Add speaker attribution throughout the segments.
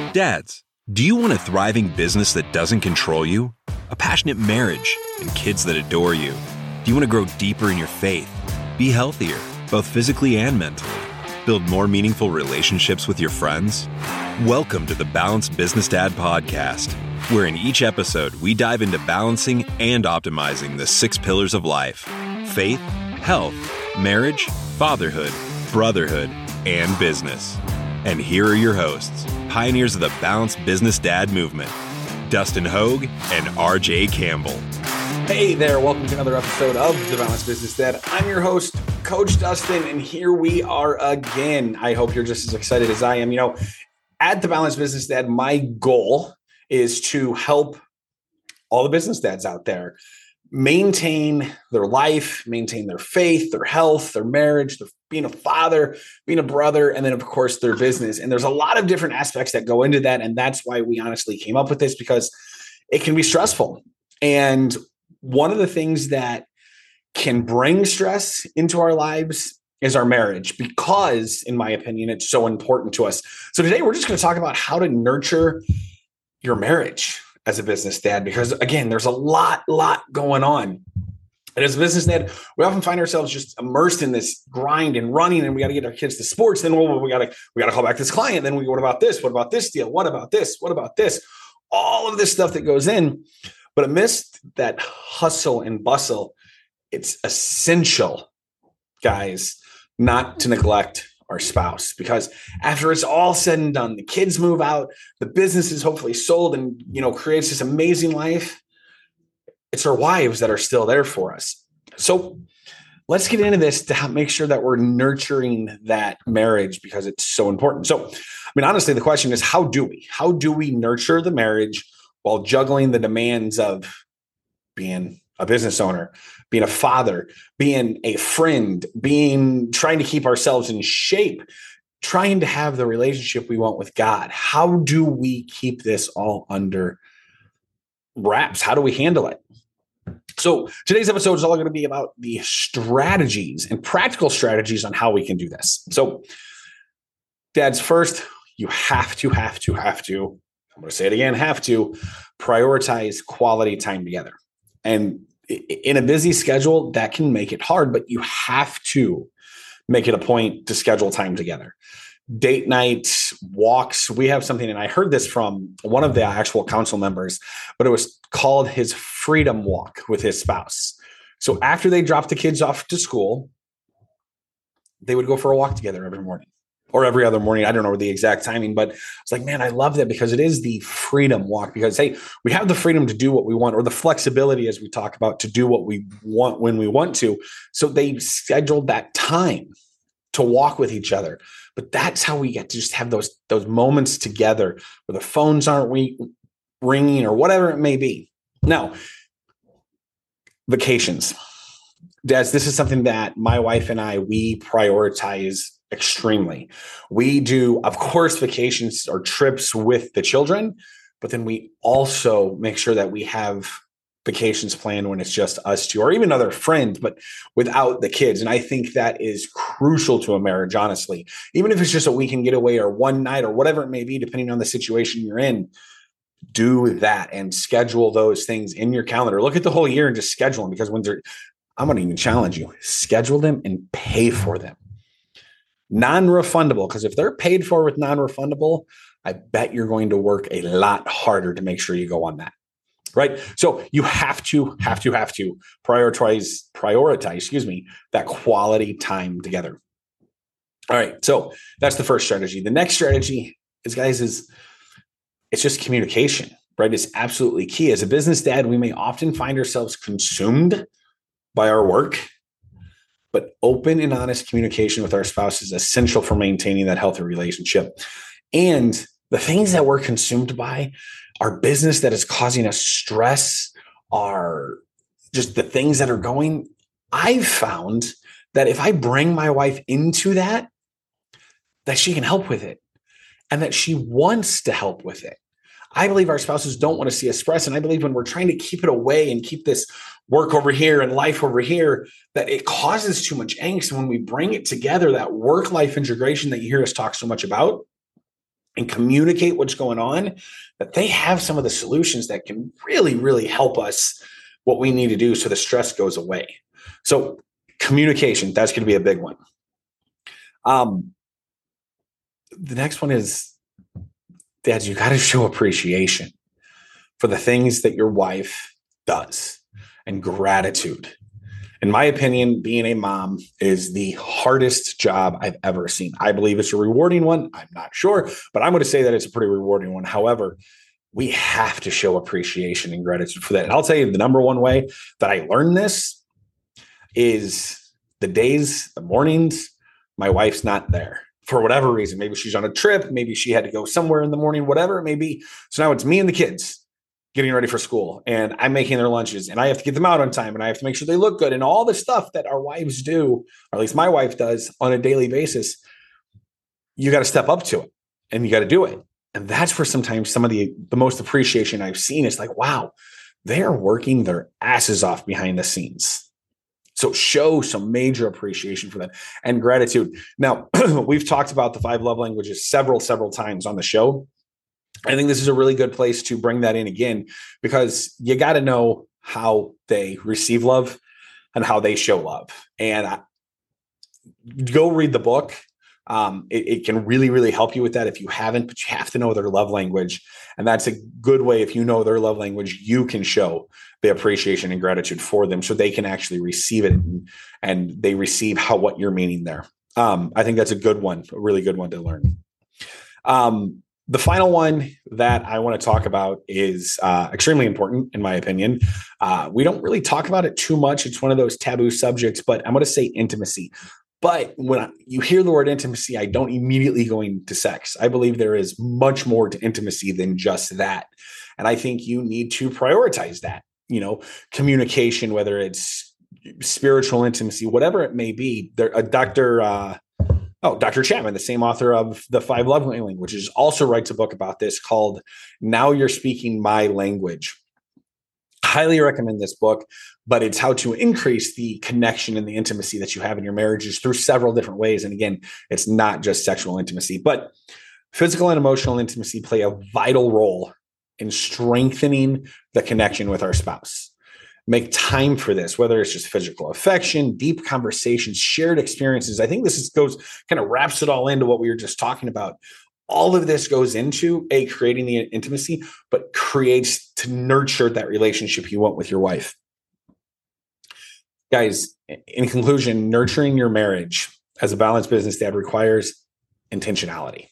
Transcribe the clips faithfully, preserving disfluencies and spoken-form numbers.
Speaker 1: Dads, do you want a thriving business that doesn't control you? A passionate marriage and kids that adore you? Do you want to grow deeper in your faith? Be healthier, both physically and mentally? Build more meaningful relationships with your friends? Welcome to the Balanced Business Dad podcast, where in each episode we dive into balancing and optimizing the six pillars of life: faith, health, marriage, fatherhood, brotherhood, and business. And here are your hosts, pioneers of the Balanced Business Dad movement, Dustin Hogue and R J Campbell.
Speaker 2: Hey there, welcome to another episode of the Balanced Business Dad. I'm your host, Coach Dustin, and here we are again. I hope you're just as excited as I am. You know, at the Balanced Business Dad, my goal is to help all the business dads out there maintain their life, maintain their faith, their health, their marriage, their being a father, being a brother, and then of course their business. And there's a lot of different aspects that go into that. And that's why we honestly came up with this, because it can be stressful. And one of the things that can bring stress into our lives is our marriage, because in my opinion, it's so important to us. So today we're just going to talk about how to nurture your marriage as a business dad, because again, there's a lot, lot going on. And as a business dad, we often find ourselves just immersed in this grind and running, and we got to get our kids to sports. Then well, we got to we got to call back this client. Then we what about this? What about this deal? What about this? What about this? All of this stuff that goes in. But amidst that hustle and bustle, it's essential, guys, not to neglect our spouse, because after it's all said and done, the kids move out, the business is hopefully sold, and you know creates this amazing life. It's our wives that are still there for us. So let's get into this to make sure that we're nurturing that marriage, because it's so important. So, I mean, honestly, the question is, how do we? How do we nurture the marriage while juggling the demands of being a business owner, being a father, being a friend, being trying to keep ourselves in shape, trying to have the relationship we want with God? How do we keep this all under wraps? How do we handle it? So today's episode is all going to be about the strategies and practical strategies on how we can do this. So dads, first, you have to, have to, have to, I'm going to say it again, have to prioritize quality time together. And in a busy schedule, that can make it hard, but you have to make it a point to schedule time together. Date nights, walks. We have something, and I heard this from one of the actual council members, but it was called his freedom walk with his spouse. So after they dropped the kids off to school, they would go for a walk together every morning or every other morning. I don't know the exact timing, but it's like, man, I love that, because it is the freedom walk, because, hey, we have the freedom to do what we want, or the flexibility, as we talk about, to do what we want when we want to. So they scheduled that time to walk with each other. But that's how we get to just have those, those moments together where the phones aren't re- ringing or whatever it may be. Now, vacations. Dads, this is something that my wife and I, we prioritize extremely. We do, of course, vacations or trips with the children, but then we also make sure that we have vacations planned when it's just us two, or even other friends, but without the kids. And I think that is crucial to a marriage, honestly. Even if it's just a weekend getaway or one night or whatever it may be, depending on the situation you're in, do that and schedule those things in your calendar. Look at the whole year and just schedule them, because when they're, I'm going to even challenge you, schedule them and pay for them. Non-refundable, because if they're paid for with non-refundable, I bet you're going to work a lot harder to make sure you go on that. Right. So you have to, have to, have to prioritize, prioritize, excuse me, that quality time together. All right. So that's the first strategy. The next strategy is, guys, is it's just communication, right? It's absolutely key. As a business dad, we may often find ourselves consumed by our work, but open and honest communication with our spouse is essential for maintaining that healthy relationship. And the things that we're consumed by, our business that is causing us stress, are just the things that are going. I've found that if I bring my wife into that, that she can help with it, and that she wants to help with it. I believe our spouses don't want to see us stress. And I believe when we're trying to keep it away and keep this work over here and life over here, that it causes too much angst. And when we bring it together, that work-life integration that you hear us talk so much about, and communicate what's going on, that they have some of the solutions that can really, really help us what we need to do so the stress goes away. So communication, that's going to be a big one. Um, the next one is, dads, you got to show appreciation for the things that your wife does and gratitude. In my opinion, being a mom is the hardest job I've ever seen. I believe it's a rewarding one. I'm not sure, but I'm going to say that it's a pretty rewarding one. However, we have to show appreciation and gratitude for that. And I'll tell you the number one way that I learned this is the days, the mornings, my wife's not there for whatever reason. Maybe she's on a trip. Maybe she had to go somewhere in the morning, whatever it may be. So now it's me and the kids getting ready for school, and I'm making their lunches, and I have to get them out on time, and I have to make sure they look good, and all the stuff that our wives do, or at least my wife does on a daily basis. You got to step up to it, and you got to do it. And that's where sometimes some of the, the most appreciation I've seen is like, wow, they are working their asses off behind the scenes. So show some major appreciation for that and gratitude. Now, we've talked about the five love languages several, several times on the show. I think this is a really good place to bring that in again, because you got to know how they receive love and how they show love. And I, go read the book. Um, it, it can really, really help you with that if you haven't, but you have to know their love language. And that's a good way. If you know their love language, you can show the appreciation and gratitude for them so they can actually receive it, and, and they receive how what you're meaning there. Um, I think that's a good one, a really good one to learn. Um, The final one that I want to talk about is uh, extremely important, in my opinion. Uh, we don't really talk about it too much. It's one of those taboo subjects, but I'm going to say intimacy. But when I, you hear the word intimacy, I don't immediately go into sex. I believe there is much more to intimacy than just that. And I think you need to prioritize that, you know, communication, whether it's spiritual intimacy, whatever it may be. There, a Doctor Uh, Oh, Doctor Chapman, the same author of The Five Love Languages, also writes a book about this called Now You're Speaking My Language. Highly recommend this book, but it's how to increase the connection and the intimacy that you have in your marriages through several different ways. And again, it's not just sexual intimacy, but physical and emotional intimacy play a vital role in strengthening the connection with our spouse. Make time for this, whether it's just physical affection, deep conversations, shared experiences. I think this is, goes kind of wraps it all into what we were just talking about. All of this goes into a creating the intimacy, but creates to nurture that relationship you want with your wife. Guys, in conclusion, nurturing your marriage as a balanced business dad requires intentionality.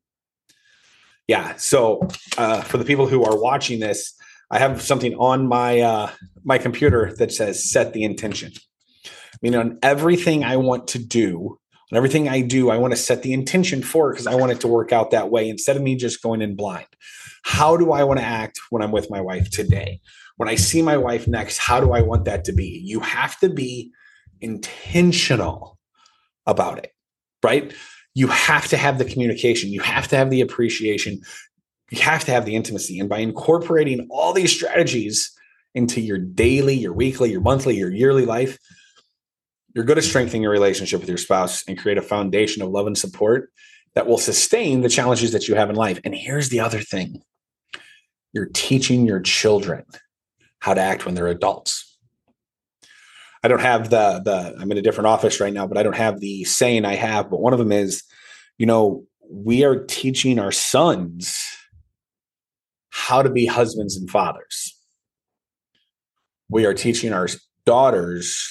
Speaker 2: Yeah. So uh, for the people who are watching this, I have something on my uh, my computer that says set the intention. I mean, on everything I want to do, on everything I do, I want to set the intention for it because I want it to work out that way instead of me just going in blind. How do I want to act when I'm with my wife today? When I see my wife next, how do I want that to be? You have to be intentional about it, right? You have to have the communication. You have to have the appreciation. You have to have the intimacy. And by incorporating all these strategies into your daily, your weekly, your monthly, your yearly life, you're going to strengthen your relationship with your spouse and create a foundation of love and support that will sustain the challenges that you have in life. And here's the other thing. You're teaching your children how to act when they're adults. I don't have the, the, I'm in a different office right now, but I don't have the saying I have, but one of them is, you know, we are teaching our sons how to be husbands and fathers. We are teaching our daughters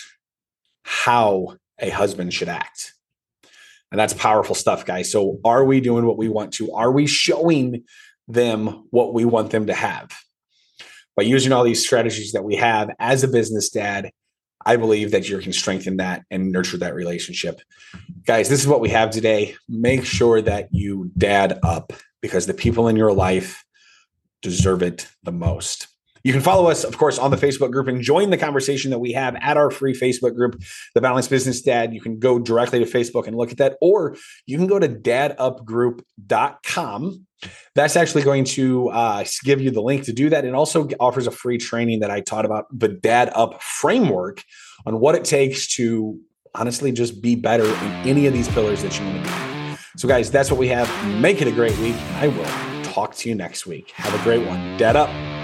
Speaker 2: how a husband should act. And that's powerful stuff, guys. So are we doing what we want to? Are we showing them what we want them to have? By using all these strategies that we have as a business dad, I believe that you can strengthen that and nurture that relationship. Guys, this is what we have today. Make sure that you dad up because the people in your life deserve it the most. You can follow us, of course, on the Facebook group and join the conversation that we have at our free Facebook group, The Balanced Business Dad. You can go directly to Facebook and look at that, or you can go to dad up group dot com. That's actually going to uh, give you the link to do that. And also offers a free training that I taught about the Dad Up framework on what it takes to honestly just be better in any of these pillars that you want to be. So guys, that's what we have. Make it a great week. I will talk to you next week. Have a great one. Dad up.